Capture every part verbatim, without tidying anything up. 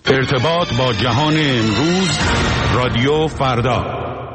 ارتباط با جهان امروز، رادیو فردا.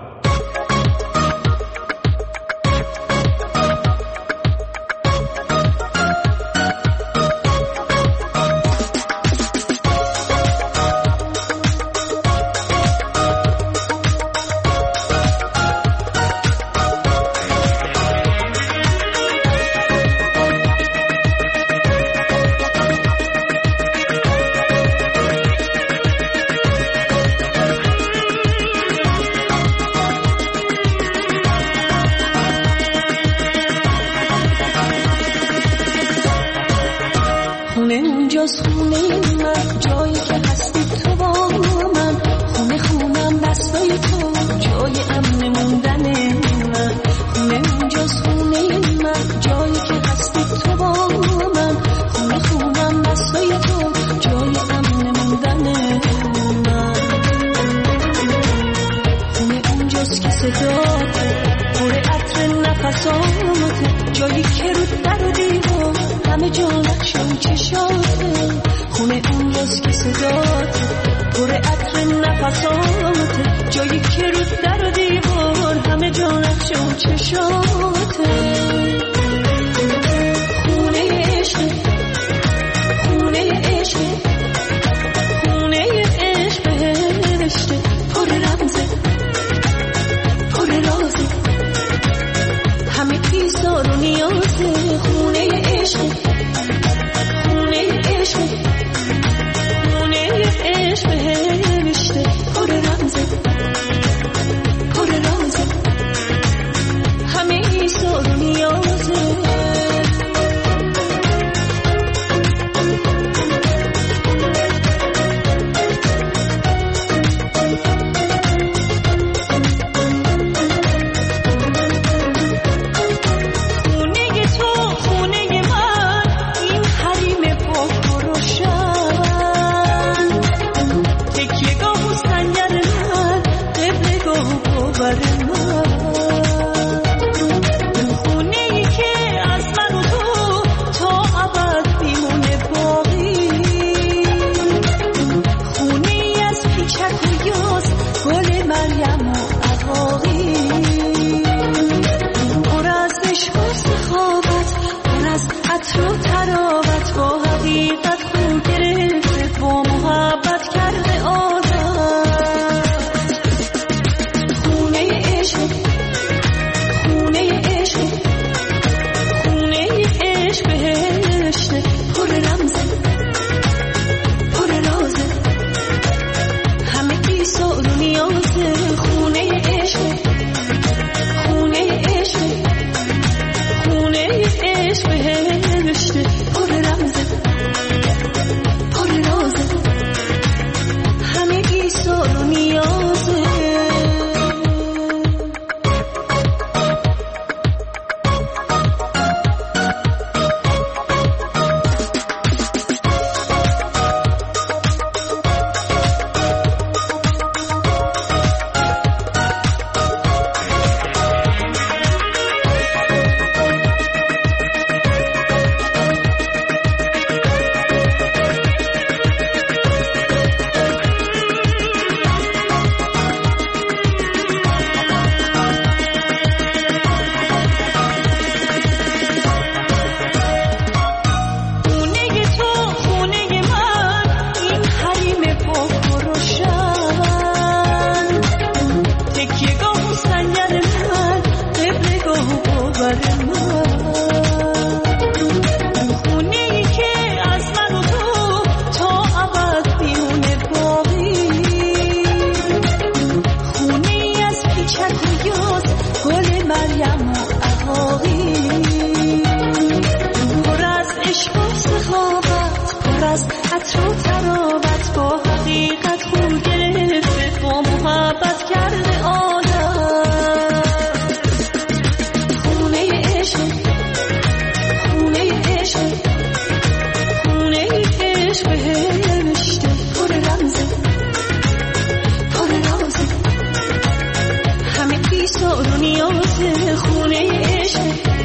خونه عشق،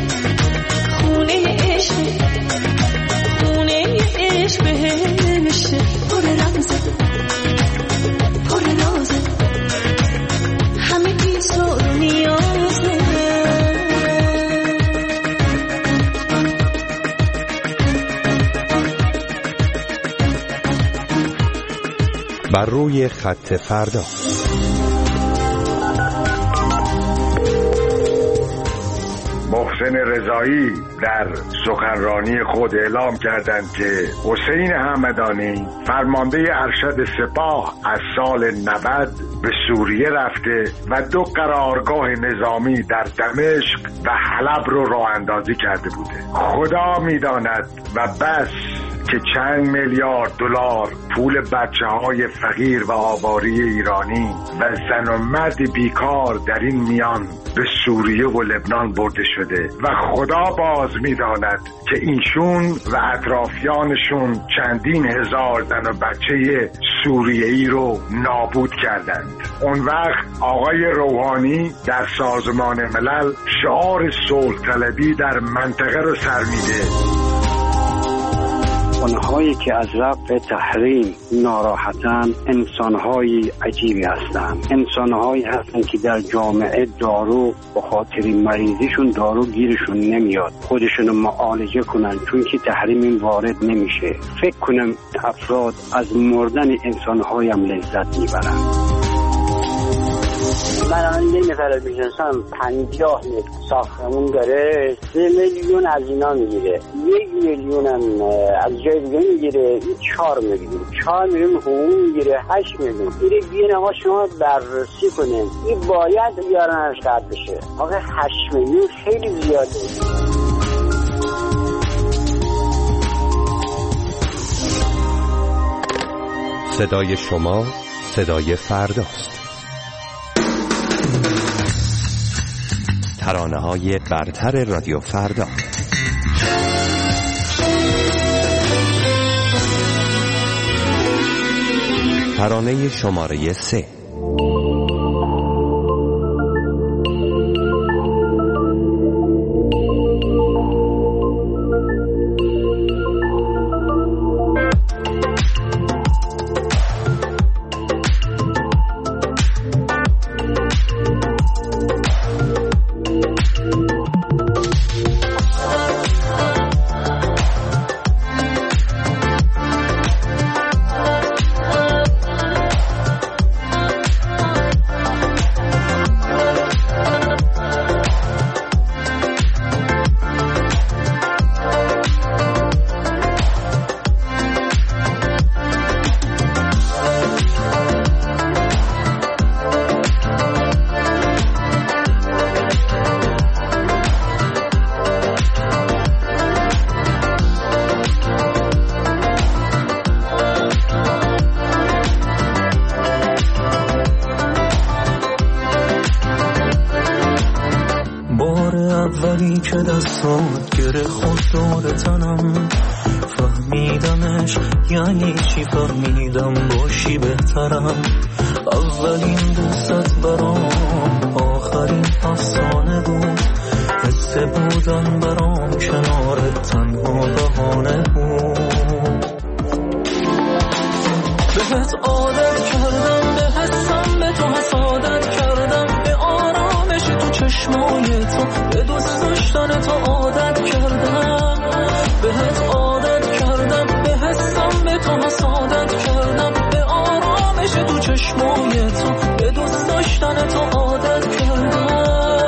خونه عشق، خونه عشق بهشت پر رمزه. بر روی خط فردا. محسن رضایی در سخنرانی خود اعلام کردند که حسین همدانی فرمانده ارشد سپاه از سال نود به سوریه رفته و دو قرارگاه نظامی در دمشق و حلب رو راه اندازی کرده بوده. خدا میداند و بس که چند میلیارد دلار پول بچه‌های فقیر و آواره ایرانی و زن و مرد بیکار در این میان به سوریه و لبنان برده شده و خدا باز می‌داند که اینشون و اطرافیانشون چندین هزار زن و بچه سوریه‌ای رو نابود کردند. اون وقت آقای روحانی در سازمان ملل شعار صلح طلبی در منطقه رو سر میده. اونهایی که از رفع تحریم ناراحتن انسانهای عجیبی هستند. انسانهایی هستند که در جامعه دارو به خاطر مریضیشون دارو گیرشون نمیاد، خودشون رو معالجه کنن چون که تحریم این وارد نمیشه. فکر کنم افراد از مردن انسانهایی هم لذت میبرن. من الان یه نفر رو میشناسم پنجاه متر ساختمون داره، سه میلیون از اینا میگیره، یک میلیون هم از جای دیگه میگیره، این چهار میلیون چهار میلیون حقوق میگیره، هشت میلیون میره. بیاین آقا شما بررسی کنیم این باید بیارنش قد بشه. آقا هشت میلیون خیلی زیاده. صدای شما صدای فرداست. ترانه‌های برتر رادیو فردا. ترانه شماره سه. اولی که دستات گره خود دور تنم، فهمیدمش یعنی چی، فهمیدم باشی بهترم. اولین دوست برام آخرین افسانه بود، حس بودن برام کنارت تنها بهانه بود. بهت عادت کردم، به حسم به تو حسادت کردم، به آرامش تو چشمای تو، به دوست داشتن تو عادت کردم. بهت عادت کردم، به حسم به تو حسادت کردم، به آرامش تو چشمای تو، به دوست داشتن تو عادت کردم.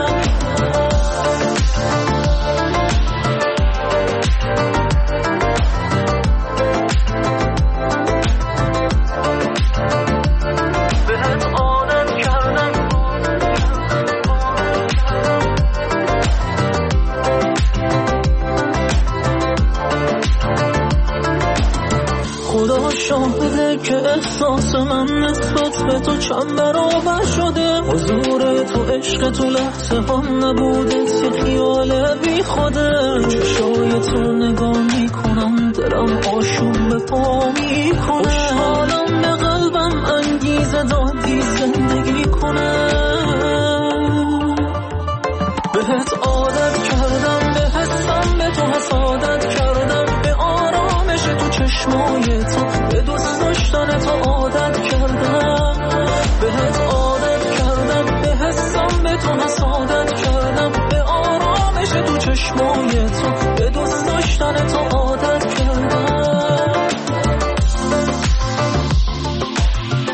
شاهده که احساس من نسبت به تو چند برابر شده. حضور تو عشق تو لحظه هم نبوده، یه خیال بی خوده. چشای تو نگاه میکنم، دلم آشوب به پا میکنه. خوشحالم به قلبم انگیزه دادی زندگی کنه. بهت عادت کردم، به حسم به تو حسادت کردم، به آرامش تو چشمای تو، به دوست داشتن تو عادت کردم. بهت عادت کردم، به حسم به تو حسادت کردم، به آرامش تو چشمای تو، به دوست داشتن تو عادت کردم.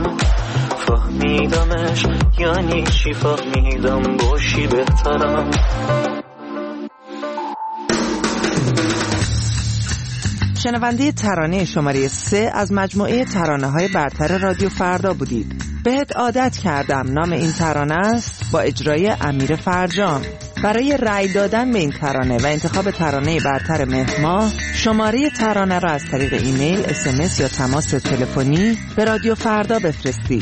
فهمیدمش یعنی چی، فهمیدم باشی بهترم. شنونده ترانه شماره سه از مجموعه ترانه‌های برتر رادیو فردا بودید. بهت عادت کردم نام این ترانه است، با اجرای امیر فرجام. برای رأی دادن به این ترانه و انتخاب ترانه برتر مهر شماره ترانه را از طریق ایمیل، اس ام اس یا تماس تلفنی به رادیو فردا بفرستید.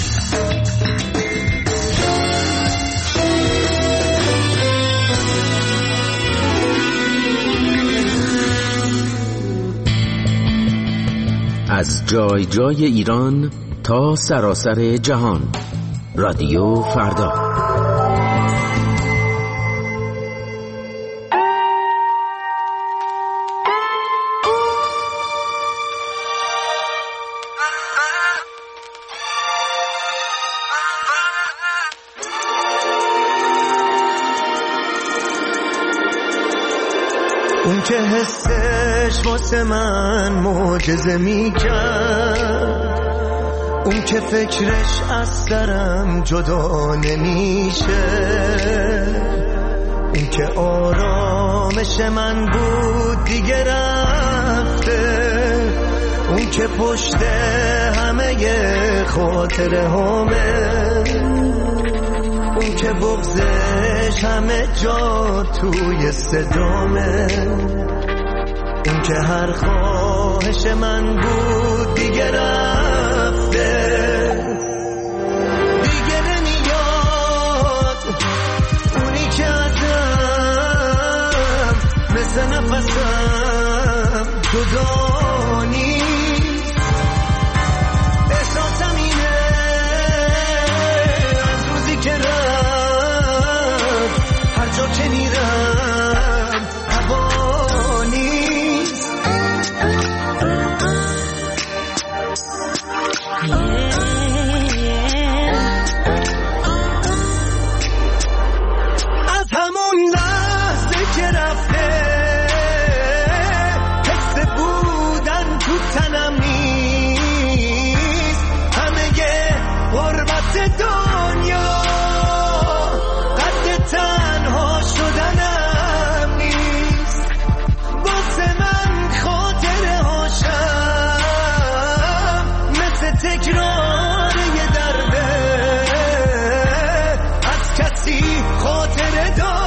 از جای جای ایران تا سراسر جهان، رادیو فردا. اون که حسش واسه من معجزه میکرد، اون که فکرش از سرم جدا نمیشه، اون که آرامش من بود دیگه رفته، اون که پشت همه خاطره همه، اون که بغضش همه جا توی صدامه، اون که هر خواهش من بود دیگه رفته، دیگه نمیاد. اونی که ازم مثل نفسم جدا نیست، احساسم اینه از روزی که رفت، هر جا که میرم هوا نیست. از همون لحظه که رفته حس بودن تو تنم نیست، همه غربت دنیا قد تنها شدنم نیست، واسه من خاطره هاشم مثل تکرار یه درده، از کسی خاطره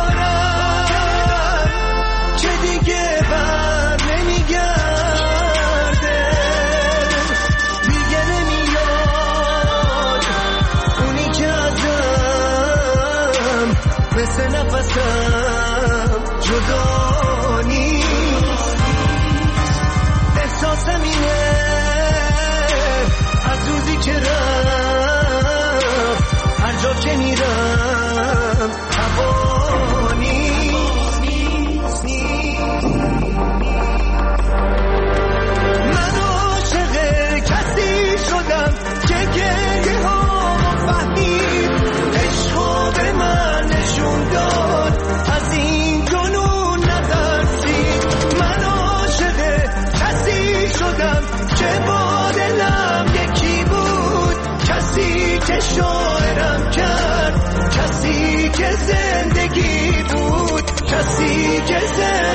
دارم که دیگه بر نمیگرده، دیگه نمیاد. اونی که ازم مثل نفسم جدا نیست، احساسم اینه از روزی که رفت، هر جا که میرم هوا نیست. من عاشق کسی شدم که گریه ها فهمید، عشقو به من نشون داد، از این جنون نترسید. من عاشق کسی شدم که با دلم یکی بود، کسی که شاعرم کرد، کسی که زندگی بود، کسی که زندگی